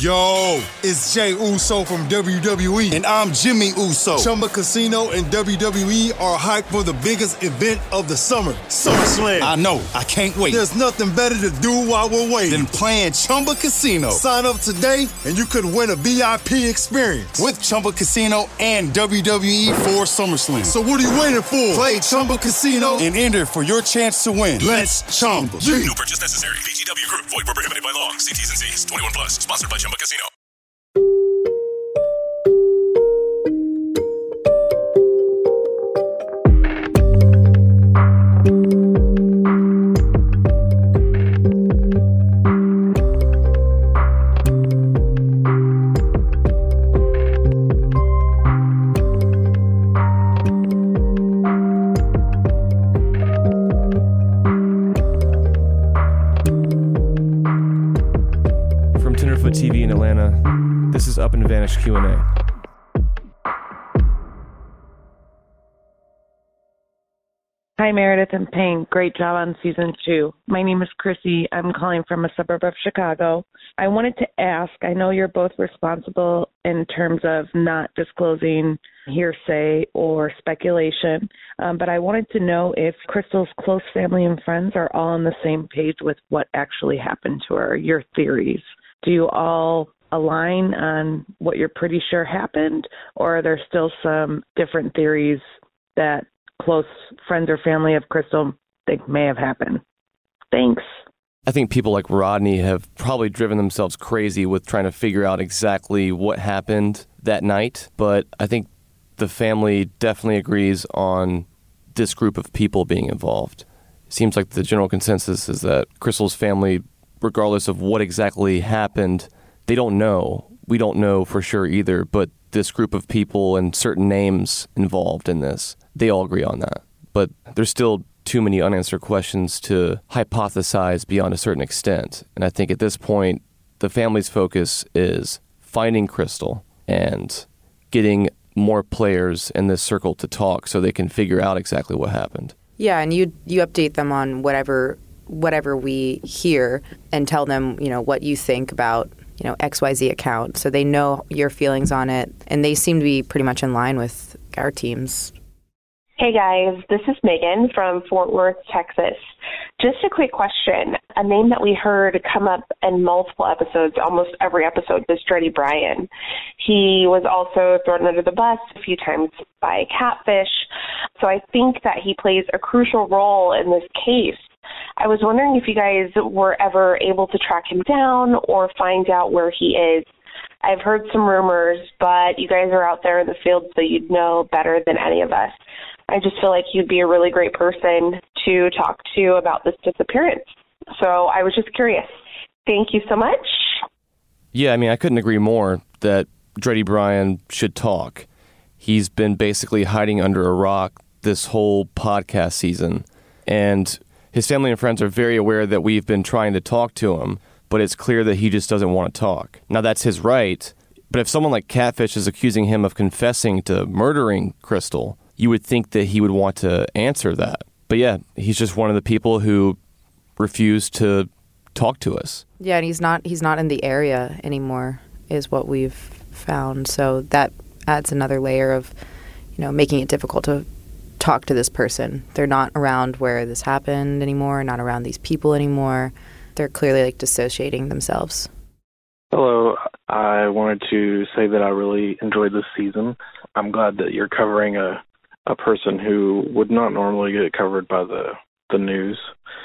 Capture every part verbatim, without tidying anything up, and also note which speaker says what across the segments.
Speaker 1: Yo, it's Jay Uso from W W E.
Speaker 2: And I'm Jimmy Uso.
Speaker 1: Chumba Casino and W W E are hyped for the biggest event of the summer, SummerSlam.
Speaker 2: I know. I can't wait.
Speaker 1: There's nothing better to do while we're waiting
Speaker 2: than playing Chumba Casino.
Speaker 1: Sign up today and you could win a V I P experience
Speaker 2: with Chumba Casino and W W E for SummerSlam.
Speaker 1: So what are you waiting for?
Speaker 2: Play Chumba Casino and enter for your chance to win. Let's Chumba.
Speaker 3: No purchase necessary. V G W Group. Void where prohibited by law. See T's and C's. twenty-one plus. Sponsored by Chumba Casino.
Speaker 4: T V in Atlanta, this is Up and Vanish Q and A.
Speaker 5: Hi, Meredith and Payne. Great job on season two. My name is Chrissy. I'm calling from a suburb of Chicago. I wanted to ask, I know you're both responsible in terms of not disclosing hearsay or speculation, um, but I wanted to know if Crystal's close family and friends are all on the same page with what actually happened to her, your theories. Do you all align on what you're pretty sure happened, or are there still some different theories that close friends or family of Crystal think may have happened? Thanks.
Speaker 4: I think people like Rodney have probably driven themselves crazy with trying to figure out exactly what happened that night, but I think the family definitely agrees on this group of people being involved. It seems like the general consensus is that Crystal's family, regardless of what exactly happened, they don't know. We don't know for sure either, but this group of people and certain names involved in this, they all agree on that. But there's still too many unanswered questions to hypothesize beyond a certain extent. And I think at this point, the family's focus is finding Crystal and getting more players in this circle to talk so they can figure out exactly what happened.
Speaker 6: Yeah, and you you update them on whatever whatever we hear and tell them, you know, what you think about, you know, X Y Z account. So they know your feelings on it, and they seem to be pretty much in line with our teams.
Speaker 7: Hey guys, this is Megan from Fort Worth, Texas. Just a quick question. A name that we heard come up in multiple episodes, almost every episode, was Dreddy Bryan. He was also thrown under the bus a few times by Catfish. So I think that he plays a crucial role in this case. I was wondering if you guys were ever able to track him down or find out where he is. I've heard some rumors, but you guys are out there in the field, so you'd know better than any of us. I just feel like you'd be a really great person to talk to about this disappearance. So I was just curious. Thank you so much.
Speaker 4: Yeah, I mean, I couldn't agree more that Dreddy Bryan should talk. He's been basically hiding under a rock this whole podcast season, and his family and friends are very aware that we've been trying to talk to him, but it's clear that he just doesn't want to talk. Now, that's his right, but if someone like Catfish is accusing him of confessing to murdering Crystal, you would think that he would want to answer that. But yeah, he's just one of the people who refused to talk to us.
Speaker 6: Yeah, and he's not he's not in the area anymore, is what we've found. So that adds another layer of, you know, making it difficult to talk to this person. They're not around where this happened anymore, not around these people anymore. They're clearly like dissociating themselves.
Speaker 8: Hello. I wanted to say that I really enjoyed this season. I'm glad that you're covering a, a person who would not normally get covered by the, the news.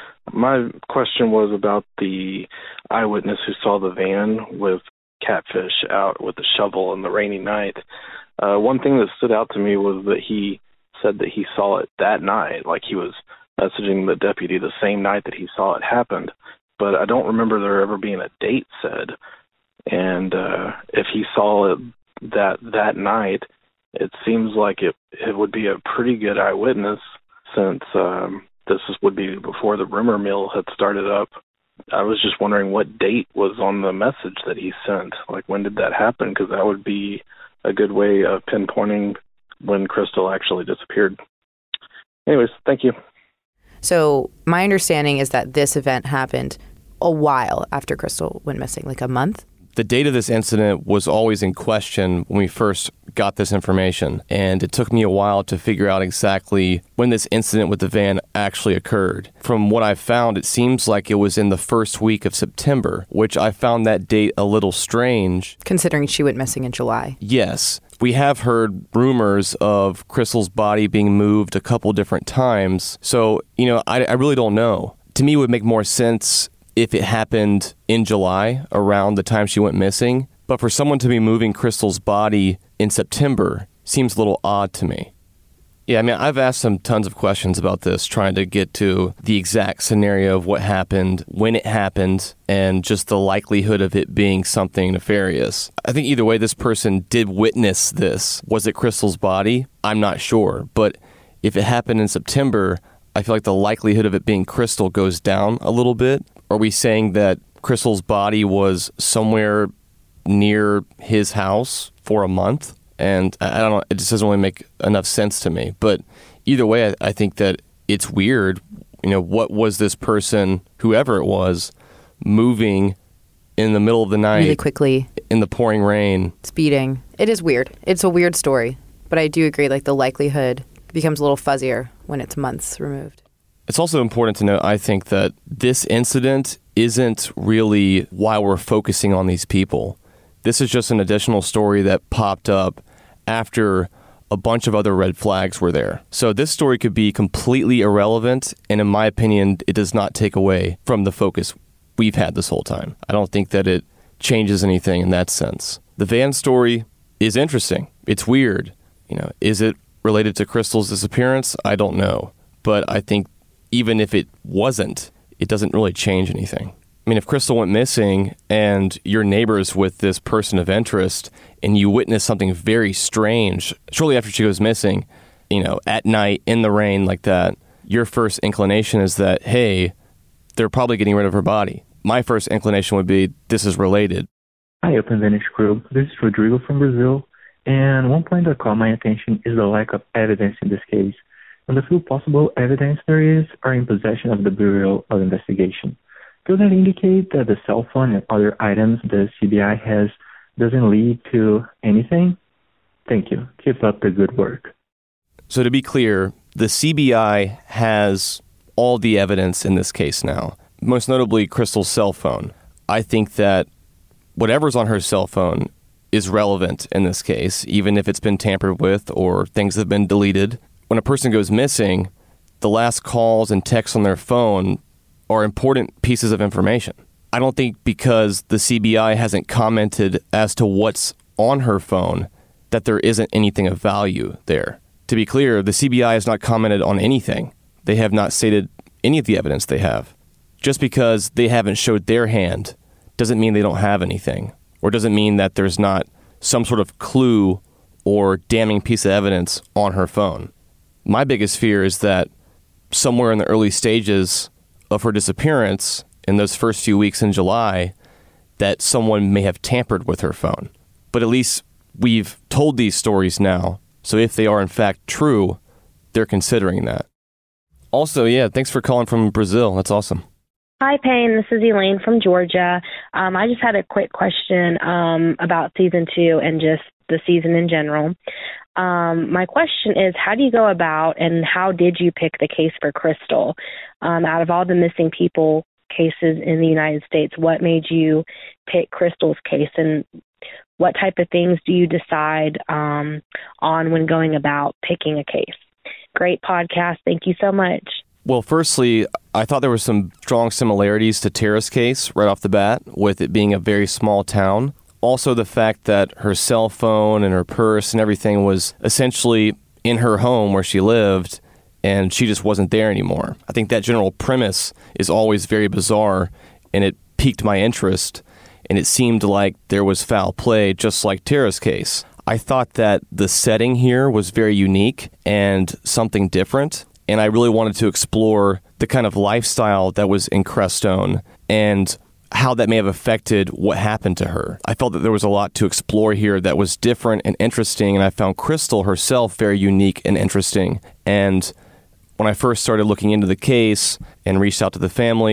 Speaker 8: My question was about the eyewitness who saw the van with Catfish out with the shovel in the rainy night. Uh, one thing that stood out to me was that he said that he saw it that night, like he was messaging the deputy the same night that he saw it happened. But I don't remember there ever being a date said. And uh, if he saw it that that night, it seems like it, it would be a pretty good eyewitness since um, this would be before the rumor mill had started up. I was just wondering what date was on the message that he sent. Like, when did that happen? Because that would be a good way of pinpointing when Crystal actually disappeared. Anyways, thank you.
Speaker 6: So my understanding is that this event happened a while after Crystal went missing, like a month.
Speaker 4: The date of this incident was always in question when we first got this information, and it took me a while to figure out exactly when this incident with the van actually occurred. From what I found, it seems like it was in the first week of September, which I found that date a little strange.
Speaker 6: Considering she went missing in July.
Speaker 4: Yes. We have heard rumors of Crystal's body being moved a couple different times, so, you know, I, I really don't know. To me, it would make more sense if it happened in July, around the time she went missing. But for someone to be moving Crystal's body in September seems a little odd to me. Yeah, I mean, I've asked them tons of questions about this, trying to get to the exact scenario of what happened, when it happened, and just the likelihood of it being something nefarious. I think either way, this person did witness this. Was it Crystal's body? I'm not sure. But if it happened in September, I feel like the likelihood of it being Crystal goes down a little bit. Are we saying that Crystal's body was somewhere near his house for a month? And I don't know, it just doesn't really make enough sense to me. But either way, I, I think that it's weird. You know, what was this person, whoever it was, moving in the middle of the night?
Speaker 6: Really quickly.
Speaker 4: In the pouring rain.
Speaker 6: Speeding. It is weird. It's a weird story. But I do agree, like, the likelihood becomes a little fuzzier when it's months removed.
Speaker 4: It's also important to note, I think, that this incident isn't really why we're focusing on these people. This is just an additional story that popped up after a bunch of other red flags were there. So this story could be completely irrelevant, and in my opinion, it does not take away from the focus we've had this whole time. I don't think that it changes anything in that sense. The van story is interesting. It's weird. You know, is it related to Crystal's disappearance? I don't know. But I think even if it wasn't, it doesn't really change anything. I mean, if Crystal went missing and you're neighbors with this person of interest and you witness something very strange shortly after she goes missing, you know, at night in the rain like that, your first inclination is that, hey, they're probably getting rid of her body. My first inclination would be, this is related.
Speaker 9: Hi, Open Vantage Crew. This is Rodrigo from Brazil. And one point that caught my attention is the lack of evidence in this case. And the few possible evidence there is are in possession of the Bureau of Investigation. Does that indicate that the cell phone and other items the C B I has doesn't lead to anything? Thank you. Keep up the good work.
Speaker 4: So to be clear, the C B I has all the evidence in this case now, most notably Crystal's cell phone. I think that whatever's on her cell phone is relevant in this case, even if it's been tampered with or things have been deleted. When a person goes missing, the last calls and texts on their phone are important pieces of information. I don't think because the C B I hasn't commented as to what's on her phone that there isn't anything of value there. To be clear, the C B I has not commented on anything. They have not stated any of the evidence they have. Just because they haven't showed their hand doesn't mean they don't have anything, or doesn't mean that there's not some sort of clue or damning piece of evidence on her phone. My biggest fear is that somewhere in the early stages of her disappearance, in those first few weeks in July, that someone may have tampered with her phone. But at least we've told these stories now, so if they are in fact true, they're considering that. Also, yeah, thanks for calling from Brazil. That's awesome.
Speaker 10: Hi, Payne. This is Elaine from Georgia. Um, I just had a quick question um, about season two and just the season in general. Um, my question is, how do you go about and how did you pick the case for Crystal? Um, out of all the missing people cases in the United States, what made you pick Crystal's case, and what type of things do you decide um, on when going about picking a case? Great podcast. Thank you so much.
Speaker 4: Well, firstly, I thought there were some strong similarities to Tara's case right off the bat, with it being a very small town. Also, the fact that her cell phone and her purse and everything was essentially in her home where she lived, and she just wasn't there anymore. I think that general premise is always very bizarre, and it piqued my interest, and it seemed like there was foul play, just like Tara's case. I thought that the setting here was very unique and something different, and I really wanted to explore the kind of lifestyle that was in Crestone and how that may have affected what happened to her. I felt that there was a lot to explore here that was different and interesting, and I found Crystal herself very unique and interesting. And when I first started looking into the case and reached out to the family,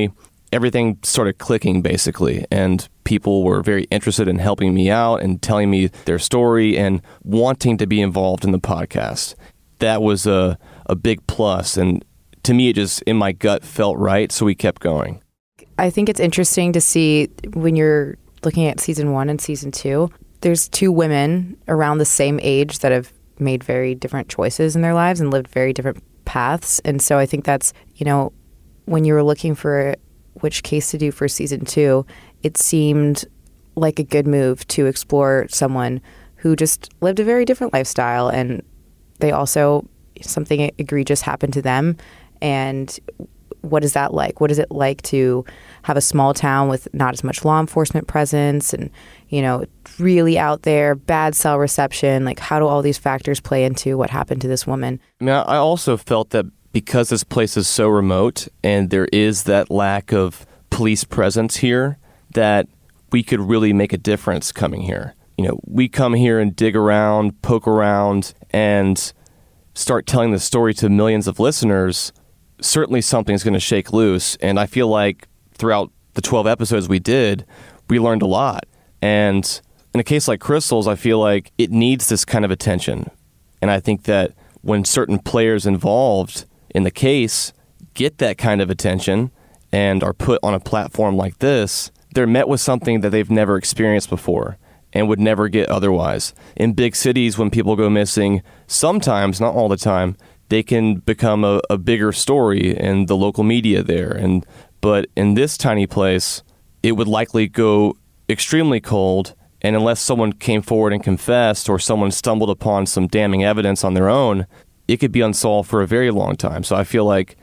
Speaker 4: everything started clicking, basically, and people were very interested in helping me out and telling me their story and wanting to be involved in the podcast. That was a, a big plus, and to me, it just, in my gut, felt right, so we kept going.
Speaker 6: I think it's interesting to see when you're looking at season one and season two, there's two women around the same age that have made very different choices in their lives and lived very different paths. And so I think that's, you know, when you were looking for which case to do for season two, it seemed like a good move to explore someone who just lived a very different lifestyle, and they also, something egregious happened to them. And what is that like? What is it like to have a small town with not as much law enforcement presence and, you know, really out there, bad cell reception? Like, how do all these factors play into what happened to this woman?
Speaker 4: I mean, I also felt that because this place is so remote and there is that lack of police presence here, that we could really make a difference coming here. You know, we come here and dig around, poke around, and start telling the story to millions of listeners. Certainly something's going to shake loose. And I feel like throughout the twelve episodes we did, we learned a lot. And in a case like Crystal's, I feel like it needs this kind of attention. And I think that when certain players involved in the case get that kind of attention and are put on a platform like this, they're met with something that they've never experienced before and would never get otherwise. In big cities, when people go missing, sometimes, not all the time, they can become a, a bigger story in the local media there. And but in this tiny place, it would likely go extremely cold, and unless someone came forward and confessed or someone stumbled upon some damning evidence on their own, it could be unsolved for a very long time. So I feel like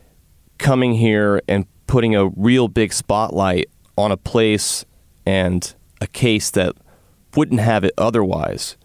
Speaker 4: coming here and putting a real big spotlight on a place and a case that wouldn't have it otherwise,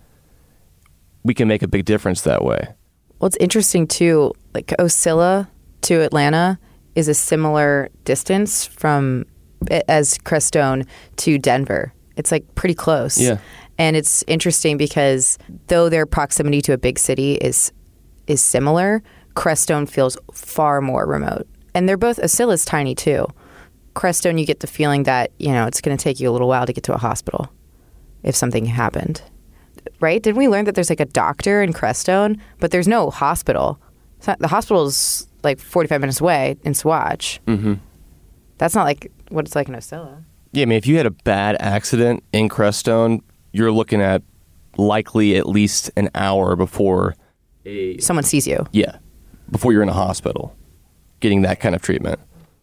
Speaker 4: we can make a big difference that way.
Speaker 6: Well, it's interesting, too, like Ocilla to Atlanta is a similar distance from as Crestone to Denver. It's like pretty close.
Speaker 4: Yeah.
Speaker 6: And it's interesting because though their proximity to a big city is is similar, Crestone feels far more remote. And they're both, Ocilla's tiny too. Crestone, you get the feeling that, you know, it's going to take you a little while to get to a hospital if something happened. Right? Didn't we learn that there's like a doctor in Crestone, but there's no hospital? It's not, the hospital's like forty-five minutes away in Swatch.
Speaker 4: Mm-hmm.
Speaker 6: That's not like what it's like in Ocilla.
Speaker 4: Yeah, I mean, if you had a bad accident in Crestone, you're looking at likely at least an hour before a...
Speaker 6: someone sees you.
Speaker 4: Yeah, before you're in a hospital getting that kind of treatment.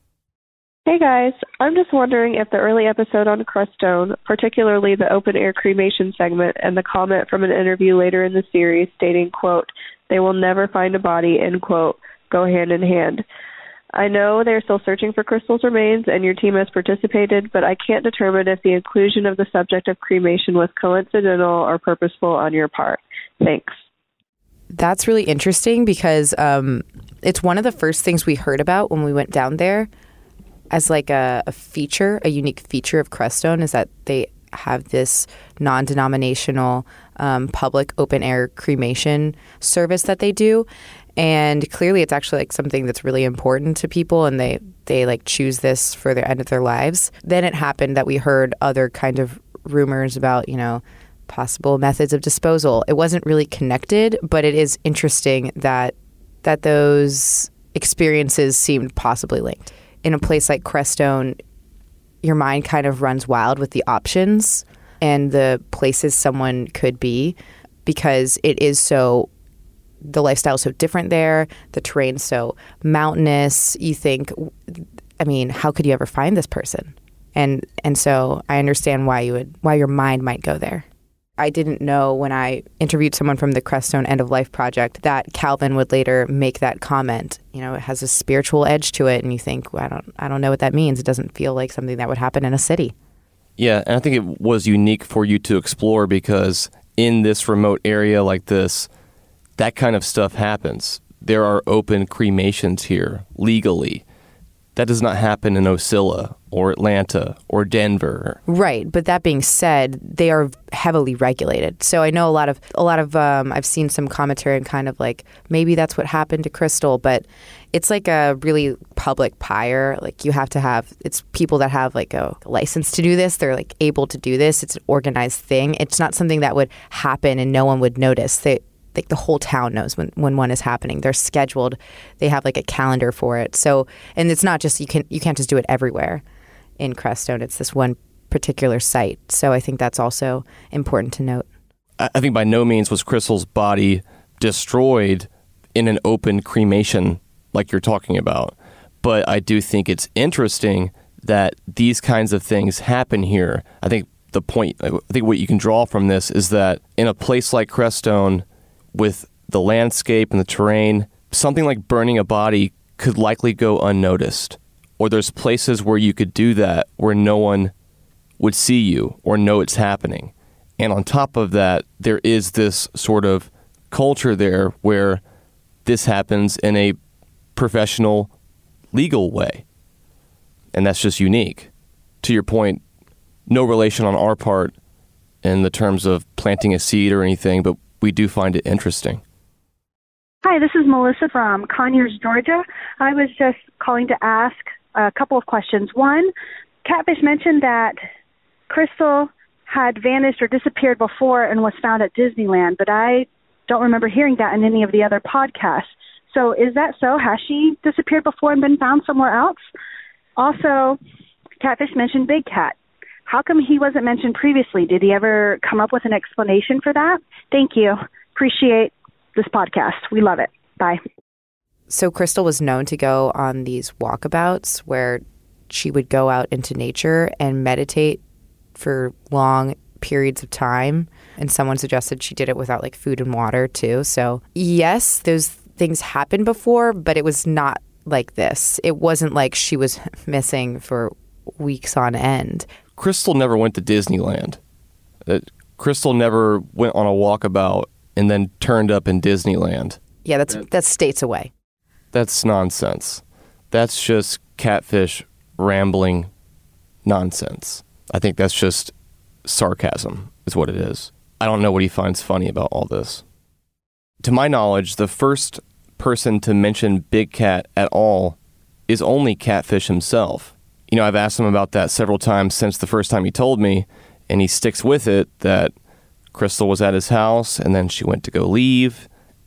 Speaker 7: Hey guys, I'm just wondering if the early episode on Crestone, particularly the open-air cremation segment and the comment from an interview later in the series stating, quote, "They will never find a body," end quote, go hand in hand. I know they're still searching for Crystal's remains and your team has participated, but I can't determine if the inclusion of the subject of cremation was coincidental or purposeful on your part. Thanks.
Speaker 6: That's really interesting because um, it's one of the first things we heard about when we went down there as like a, a feature, a unique feature of Crestone is that they have this non-denominational um, public open-air cremation service that they do. And clearly it's actually like something that's really important to people and they, they like choose this for their end of their lives. Then it happened that we heard other kind of rumors about, you know, possible methods of disposal. It wasn't really connected, but it is interesting that that those experiences seemed possibly linked. In a place like Crestone, your mind kind of runs wild with the options and the places someone could be because it is so, the lifestyle is so different there, the terrain's so mountainous. You think, I mean, how could you ever find this person? And and so I understand why you would, why your mind might go there. I didn't know when I interviewed someone from the Crestone End of Life Project that Calvin would later make that comment. You know, it has a spiritual edge to it, and you think, well, I don't, I don't know what that means. It doesn't feel like something that would happen in a city.
Speaker 4: Yeah, and I think it was unique for you to explore because in this remote area like this, that kind of stuff happens. There are open cremations here legally. That does not happen in Ocilla or Atlanta or Denver.
Speaker 6: Right, but that being said, they are heavily regulated. So I know a lot of a lot of um, I've seen some commentary and kind of like maybe that's what happened to Crystal, but it's like a really public pyre. Like you have to have it's people that have like a license to do this. They're like able to do this. It's an organized thing. It's not something that would happen and no one would notice. They like the whole town knows when, when one is happening. They're scheduled. They have like a calendar for it. So, and it's not just, you can, you can't just do it everywhere in Crestone. It's this one particular site. So I think that's also important to note.
Speaker 4: I think by no means was Crystal's body destroyed in an open cremation like you're talking about. But I do think it's interesting that these kinds of things happen here. I think the point, I think what you can draw from this is that in a place like Crestone, with the landscape and the terrain, something like burning a body could likely go unnoticed. Or there's places where you could do that where no one would see you or know it's happening. And on top of that, there is this sort of culture there where this happens in a professional, legal way. And that's just unique. To your point, no relation on our part in the terms of planting a seed or anything, but we do find it interesting.
Speaker 11: Hi, this is Melissa from Conyers, Georgia. I was just calling to ask a couple of questions. One, Catfish mentioned that Crystal had vanished or disappeared before and was found at Disneyland, but I don't remember hearing that in any of the other podcasts. So is that so? Has she disappeared before and been found somewhere else? Also, Catfish mentioned Big Cat. How come he wasn't mentioned previously? Did he ever come up with an explanation for that? Thank you. Appreciate this podcast. We love it. Bye.
Speaker 6: So Crystal was known to go on these walkabouts where she would go out into nature and meditate for long periods of time. And someone suggested she did it without like food and water too. So yes, those things happened before, but it was not like this. It wasn't like she was missing for weeks on end.
Speaker 4: Crystal never went to Disneyland. Uh, Crystal never went on a walkabout and then turned up in Disneyland.
Speaker 6: Yeah, that's that's states away.
Speaker 4: That's nonsense. That's just Catfish rambling nonsense. I think that's just sarcasm is what it is. I don't know what he finds funny about all this. To my knowledge, the first person to mention Big Cat at all is only Catfish himself. You know, I've asked him about that several times since the first time he told me, and he sticks with it that Crystal was at his house, and then she went to go leave,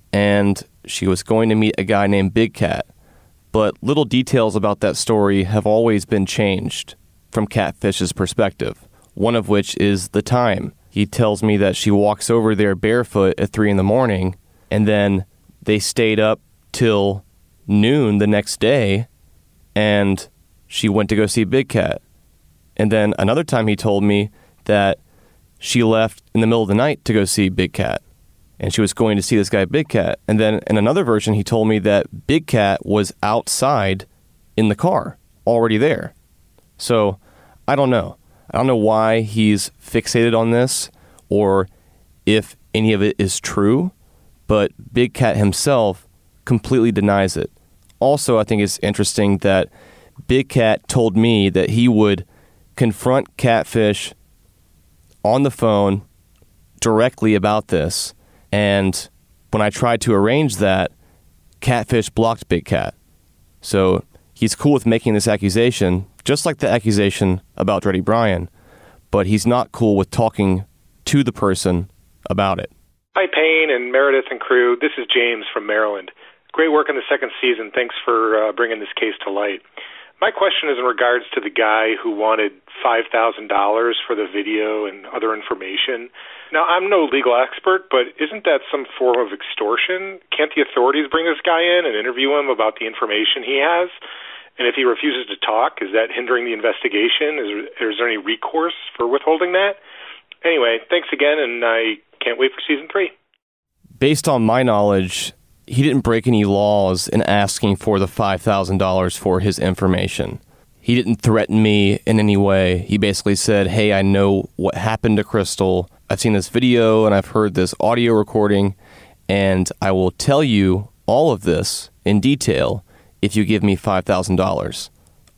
Speaker 4: and she was going to meet a guy named Big Cat. But little details about that story have always been changed from Catfish's perspective, one of which is the time. He tells me that she walks over there barefoot at three in the morning, and then they stayed up till noon the next day, and she went to go see Big Cat. And then another time he told me that she left in the middle of the night to go see Big Cat. And she was going to see this guy, Big Cat. And then in another version, he told me that Big Cat was outside in the car, already there. So I don't know. I don't know why he's fixated on this or if any of it is true, but Big Cat himself completely denies it. Also, I think it's interesting that Big Cat told me that he would confront Catfish on the phone directly about this. And when I tried to arrange that, Catfish blocked Big Cat. So he's cool with making this accusation, just like the accusation about Dreddy Bryan, but he's not cool with talking to the person about it.
Speaker 12: Hi, Payne and Meredith and crew. This is James from Maryland. Great work in the second season. Thanks for uh, bringing this case to light. My question is in regards to the guy who wanted five thousand dollars for the video and other information. Now, I'm no legal expert, but isn't that some form of extortion? Can't the authorities bring this guy in and interview him about the information he has? And if he refuses to talk, is that hindering the investigation? Is, is there any recourse for withholding that? Anyway, thanks again, and I can't wait for season three.
Speaker 4: Based on my knowledge, he didn't break any laws in asking for the five thousand dollars for his information. He didn't threaten me in any way. He basically said, hey, I know what happened to Crystal. I've seen this video and I've heard this audio recording, and I will tell you all of this in detail if you give me five thousand dollars.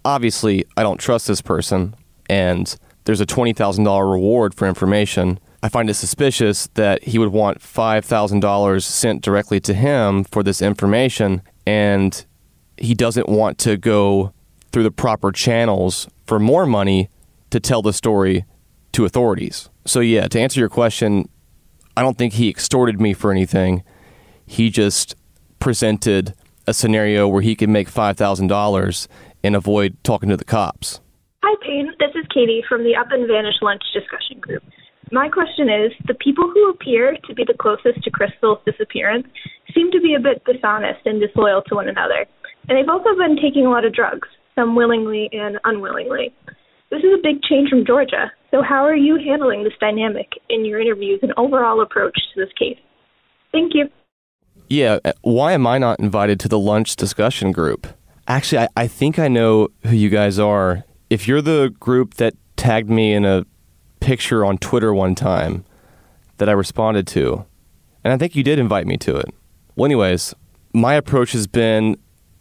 Speaker 4: obviously I don't trust this person, and there's a twenty thousand dollars reward for information. I find it suspicious that he would want five thousand dollars sent directly to him for this information, and he doesn't want to go through the proper channels for more money to tell the story to authorities. So yeah, to answer your question, I don't think he extorted me for anything. He just presented a scenario where he could make five thousand dollars and avoid talking to the cops.
Speaker 13: Hi, Payne. This is Katie from the Up and Vanish Lunch discussion group. My question is, the people who appear to be the closest to Crystal's disappearance seem to be a bit dishonest and disloyal to one another. And they've also been taking a lot of drugs, some willingly and unwillingly. This is a big change from Georgia. So how are you handling this dynamic in your interviews and overall approach to this case? Thank you.
Speaker 4: Yeah, why am I not invited to the lunch discussion group? Actually, I, I think I know who you guys are. If you're the group that tagged me in a picture on Twitter one time that I responded to, and I think you did invite me to it. Well, anyways, my approach has been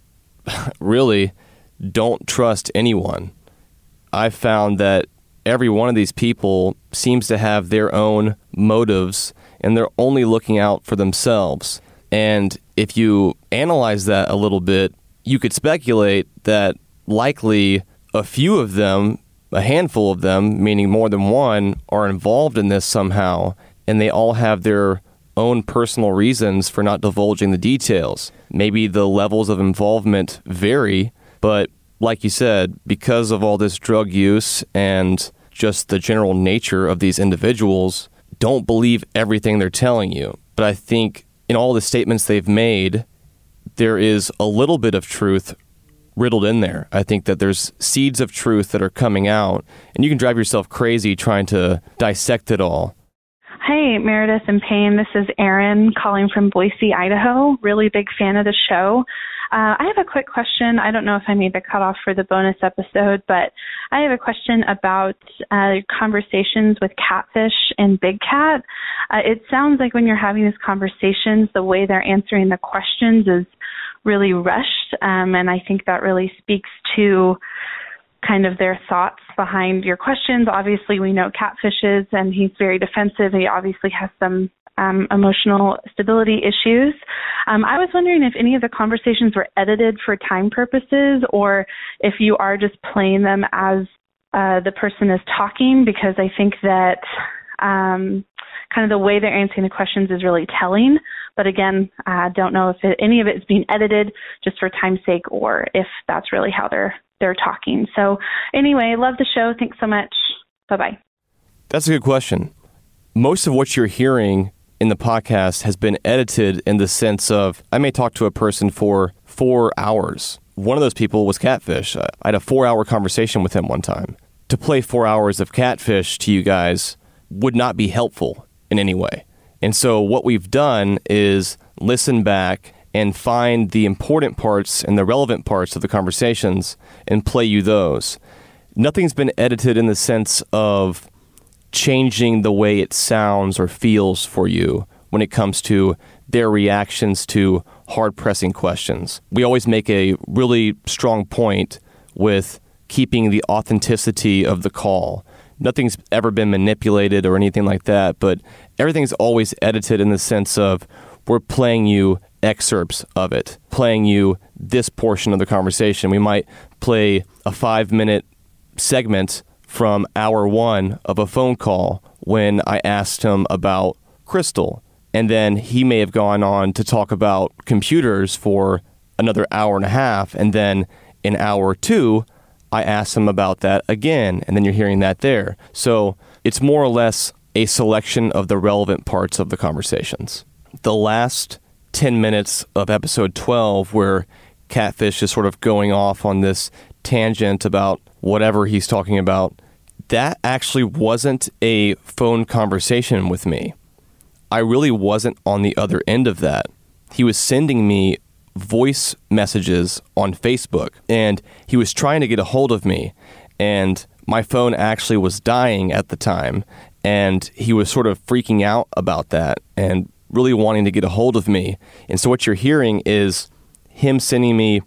Speaker 4: really don't trust anyone. I've found that every one of these people seems to have their own motives, and they're only looking out for themselves. And if you analyze that a little bit, you could speculate that likely a few of them, a handful of them, meaning more than one, are involved in this somehow, and they all have their own personal reasons for not divulging the details. Maybe the levels of involvement vary, but like you said, because of all this drug use and just the general nature of these individuals, don't believe everything they're telling you. But I think in all the statements they've made, there is a little bit of truth riddled in there. I think that there's seeds of truth that are coming out, and you can drive yourself crazy trying to dissect it all.
Speaker 11: Hey, Meredith and Payne. This is Erin calling from Boise, Idaho. Really big fan of the show. Uh, I have a quick question. I don't know if I made the cutoff for the bonus episode, but I have a question about uh, conversations with Catfish and Big Cat. Uh, it sounds like when you're having these conversations, the way they're answering the questions is really rushed, um, and I think that really speaks to kind of their thoughts behind your questions. Obviously, we know Catfish is, and he's very defensive. He obviously has some um, emotional stability issues. Um, I was wondering if any of the conversations were edited for time purposes, or if you are just playing them as uh, the person is talking, because I think that um, kind of the way they're answering the questions is really telling. But again, I don't know if it, any of it is being edited just for time's sake, or if that's really how they're they're talking. So anyway, love the show. Thanks so much. Bye-bye.
Speaker 4: That's a good question. Most of what you're hearing in the podcast has been edited in the sense of, I may talk to a person for four hours. One of those people was Catfish. I had a four-hour conversation with him one time. To play four hours of Catfish to you guys would not be helpful in any way. And so what we've done is listen back and find the important parts and the relevant parts of the conversations and play you those. Nothing's been edited in the sense of changing the way it sounds or feels for you when it comes to their reactions to hard-pressing questions. We always make a really strong point with keeping the authenticity of the call. Nothing's ever been manipulated or anything like that, but everything's always edited in the sense of we're playing you excerpts of it, playing you this portion of the conversation. We might play a five-minute segment from hour one of a phone call when I asked him about Crystal, and then he may have gone on to talk about computers for another hour and a half, and then in hour two, I asked him about that again, and then you're hearing that there. So it's more or less a selection of the relevant parts of the conversations. The last ten minutes of episode twelve, where Catfish is sort of going off on this tangent about whatever he's talking about, that actually wasn't a phone conversation with me. I really wasn't on the other end of that. He was sending me voice messages on Facebook, and he was trying to get a hold of me, and my phone actually was dying at the time, and he was sort of freaking out about that and really wanting to get a hold of me. And so what you're hearing is him sending me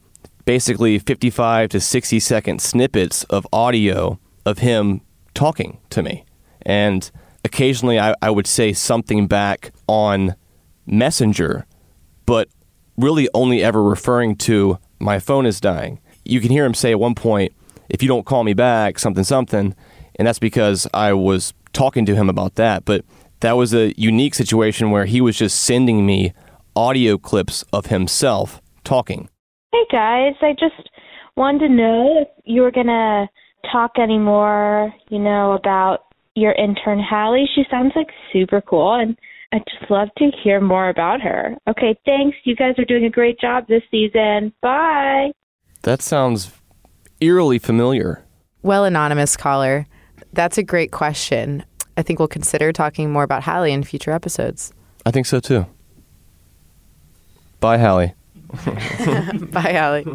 Speaker 4: basically fifty-five to sixty second snippets of audio of him talking to me. And occasionally I, I would say something back on Messenger, but really only ever referring to my phone is dying. You can hear him say at one point, if you don't call me back, something, something, and that's because I was talking to him about that. But that was a unique situation where he was just sending me audio clips of himself talking.
Speaker 14: Hey guys, I just wanted to know if you were going to talk anymore, you know, about your intern Hallie. She sounds like super cool, and I'd just love to hear more about her. Okay, thanks. You guys are doing a great job this season. Bye.
Speaker 4: That sounds eerily familiar.
Speaker 6: Well, anonymous caller, that's a great question. I think we'll consider talking more about Hallie in future episodes.
Speaker 4: I think so too. Bye, Hallie.
Speaker 6: Bye, Hallie.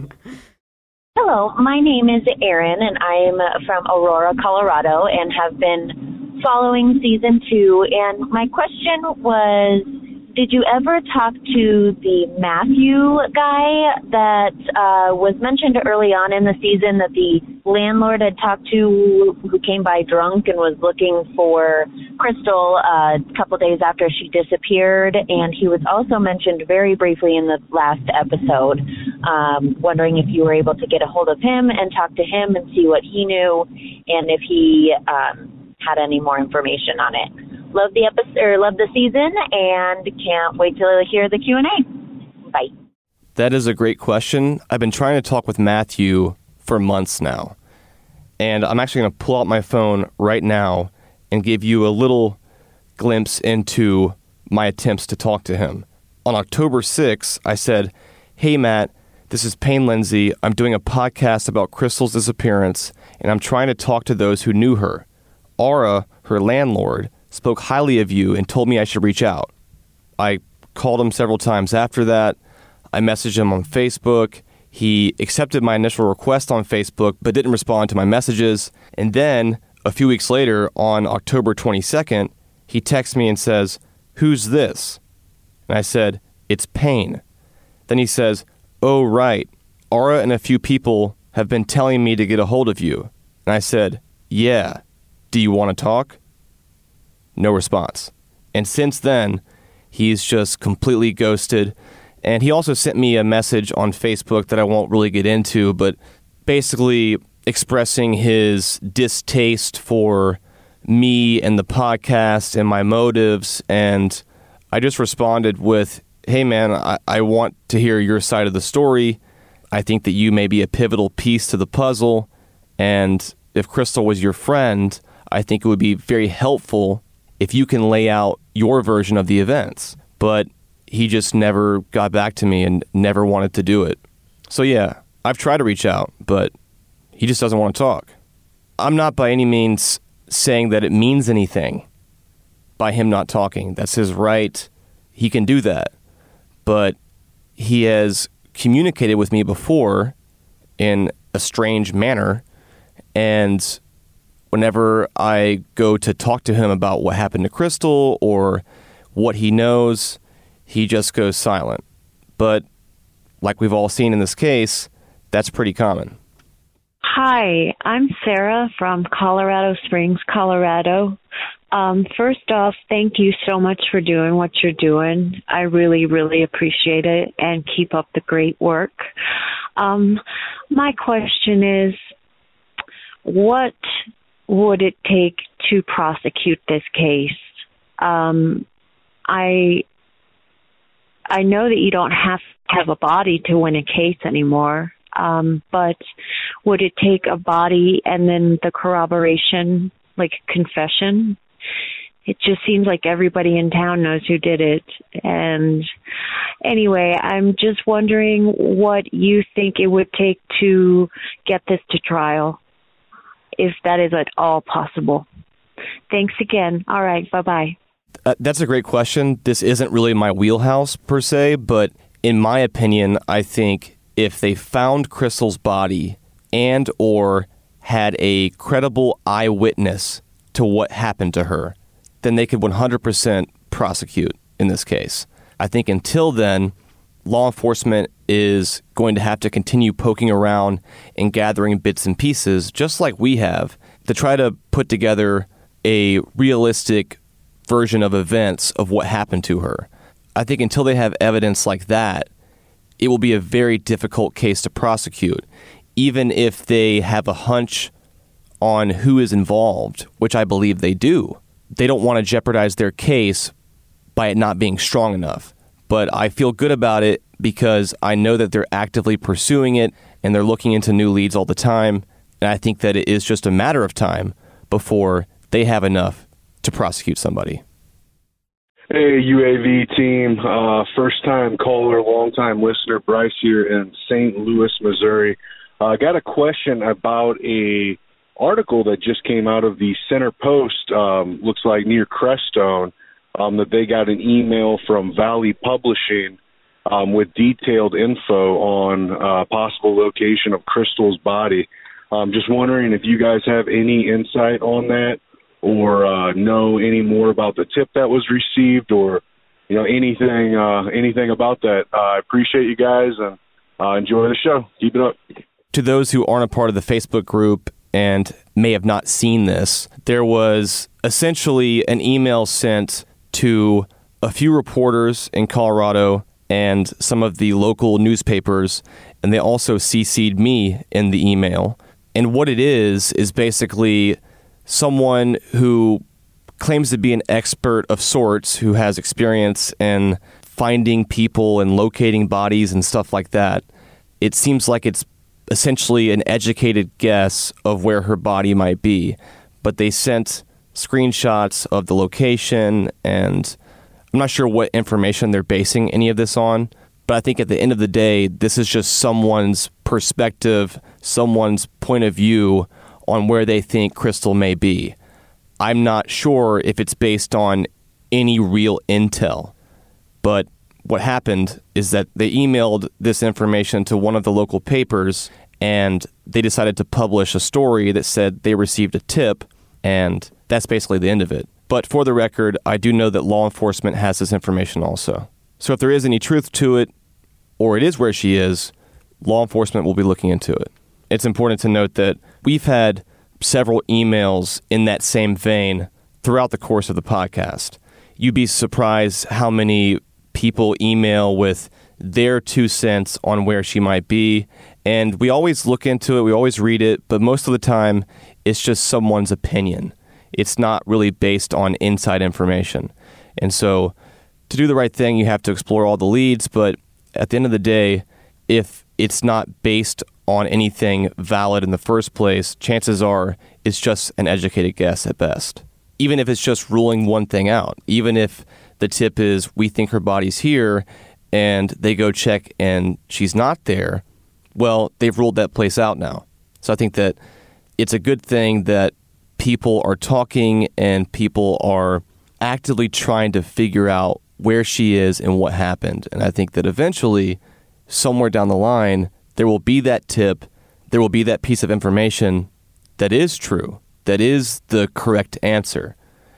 Speaker 15: Hello, my name is Erin, and I'm from Aurora, Colorado, and have been following season two. And my question was, did you ever talk to the Matthew guy that uh, was mentioned early on in the season that the landlord had talked to, who came by drunk and was looking for Crystal uh, a couple days after she disappeared? And he was also mentioned very briefly in the last episode. Um, wondering if you were able to get a hold of him and talk to him and see what he knew, and if he um, had any more information on it. Love the episode, or love the season, and can't wait to hear the Q and A. Bye.
Speaker 4: That is a great question. I've been trying to talk with Matthew for months now, and I'm actually going to pull out my phone right now and give you a little glimpse into my attempts to talk to him. On October sixth, I said, "Hey, Matt, this is Payne Lindsay. I'm doing a podcast about Crystal's disappearance, and I'm trying to talk to those who knew her. Aura, her landlord, spoke highly of you and told me I should reach out." I called him several times after that. I messaged him on Facebook. He accepted my initial request on Facebook, but didn't respond to my messages. And then, a few weeks later, on October twenty-second, he texts me and says, "Who's this?" And I said, "It's Payne." Then he says, "Oh, right. Aura and a few people have been telling me to get a hold of you." And I said, "Yeah. Do you want to talk?" No response. And since then, he's just completely ghosted. And he also sent me a message on Facebook that I won't really get into, but basically expressing his distaste for me and the podcast and my motives. And I just responded with, "Hey man, I, I want to hear your side of the story. I think that you may be a pivotal piece to the puzzle. And if Crystal was your friend, I think it would be very helpful if you can lay out your version of the events." But he just never got back to me and never wanted to do it. So yeah, I've tried to reach out, but he just doesn't want to talk. I'm not by any means saying that it means anything by him not talking. That's his right. He can do that. But he has communicated with me before in a strange manner, and whenever I go to talk to him about what happened to Crystal or what he knows, he just goes silent. But like we've all seen in this case, that's pretty common.
Speaker 16: Hi, I'm Sarah from Colorado Springs, Colorado. Um, first off, thank you so much for doing what you're doing. I really, really appreciate it, and keep up the great work. Um, my question is, what would it take to prosecute this case? Um, I I know that you don't have to have a body to win a case anymore, um, but would it take a body and then the corroboration, like confession? It just seems like everybody in town knows who did it. And anyway, I'm just wondering what you think it would take to get this to trial, if that is at all possible. Thanks again. All right. Bye-bye.
Speaker 4: Uh, that's a great question. This isn't really my wheelhouse per se, but in my opinion, I think if they found Crystal's body and or had a credible eyewitness to what happened to her, then they could one hundred percent prosecute in this case. I think until then, law enforcement is going to have to continue poking around and gathering bits and pieces, just like we have, to try to put together a realistic version of events of what happened to her. I think until they have evidence like that, it will be a very difficult case to prosecute, even if they have a hunch on who is involved, which I believe they do. They don't want to jeopardize their case by it not being strong enough. But I feel good about it because I know that they're actively pursuing it and they're looking into new leads all the time. And I think that it is just a matter of time before they have enough to prosecute somebody.
Speaker 17: Hey, U A V team, uh, first-time caller, long-time listener, Bryce here in Saint Louis, Missouri. I uh, got a question about a article that just came out of the Center Post, um, looks like near Crestone, um, that they got an email from Valley Publishing um, with detailed info on uh, possible location of Crystal's body. Um, just wondering if you guys have any insight on that, or uh, know any more about the tip that was received, or you know anything uh, anything about that. Uh, I appreciate you guys, and uh, enjoy the show. Keep it up.
Speaker 4: To those who aren't a part of the Facebook group and may have not seen this, there was essentially an email sent to a few reporters in Colorado and some of the local newspapers, and they also C C'd me in the email. And what it is, is basically someone who claims to be an expert of sorts, who has experience in finding people and locating bodies and stuff like that. It seems like it's essentially an educated guess of where her body might be, but they sent screenshots of the location, and I'm not sure what information they're basing any of this on, but I think at the end of the day, this is just someone's perspective, someone's point of view on where they think Crystal may be. I'm not sure if it's based on any real intel, but what happened is that they emailed this information to one of the local papers, and they decided to publish a story that said they received a tip, and that's basically the end of it. But for the record, I do know that law enforcement has this information also. So if there is any truth to it, or it is where she is, law enforcement will be looking into it. It's important to note that we've had several emails in that same vein throughout the course of the podcast. You'd be surprised how many people email with their two cents on where she might be, and we always look into it, we always read it, but most of the time it's just someone's opinion. It's not really based on inside information. And so to do the right thing, you have to explore all the leads, but at the end of the day, if it's not based on anything valid in the first place, chances are it's just an educated guess at best. Even if it's just ruling one thing out, even if the tip is we think her body's here and they go check and she's not there, well, they've ruled that place out now. So I think that it's a good thing that people are talking and people are actively trying to figure out where she is and what happened. And I think that eventually, somewhere down the line, there will be that tip, there will be that piece of information that is true, that is the correct answer.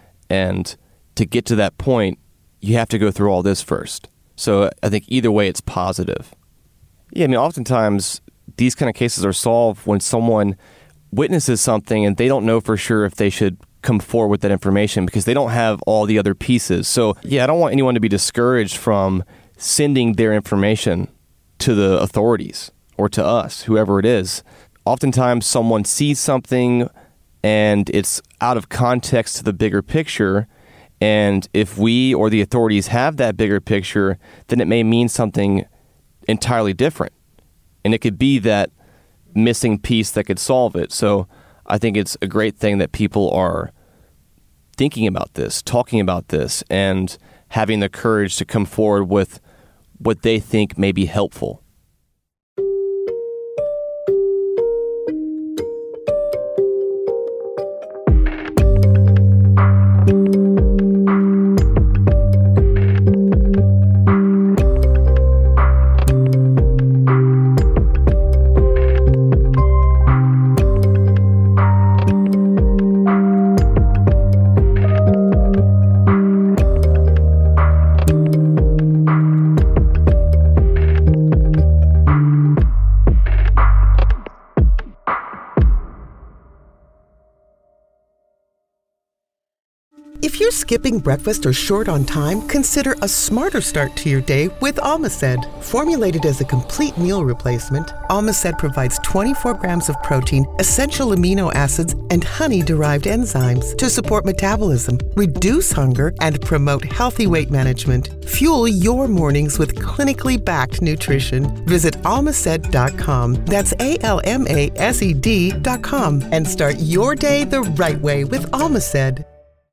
Speaker 4: And to get to that point, you have to go through all this first. So I think either way, it's positive. Yeah, I mean, oftentimes these kind of cases are solved when someone witnesses something and they don't know for sure if they should come forward with that information because they don't have all the other pieces. So yeah, I don't want anyone to be discouraged from sending their information to the authorities or to us, whoever it is. Oftentimes someone sees something and it's out of context to the bigger picture. And if we or the authorities have that bigger picture, then it may mean something entirely different. And it could be that missing piece that could solve it. So I think it's a great thing that people are thinking about this, talking about this, and having the courage to come forward with what they think may be helpful.
Speaker 18: skipping breakfast or short on time? Consider a smarter start to your day with Almaced. Formulated as a complete meal replacement, Almaced provides twenty-four grams of protein, essential amino acids, and honey-derived enzymes to support metabolism, reduce hunger, and promote healthy weight management. Fuel your mornings with clinically backed nutrition. Visit almaced dot com. That's A L M A S E D dot com and start your day the right way with Almaced.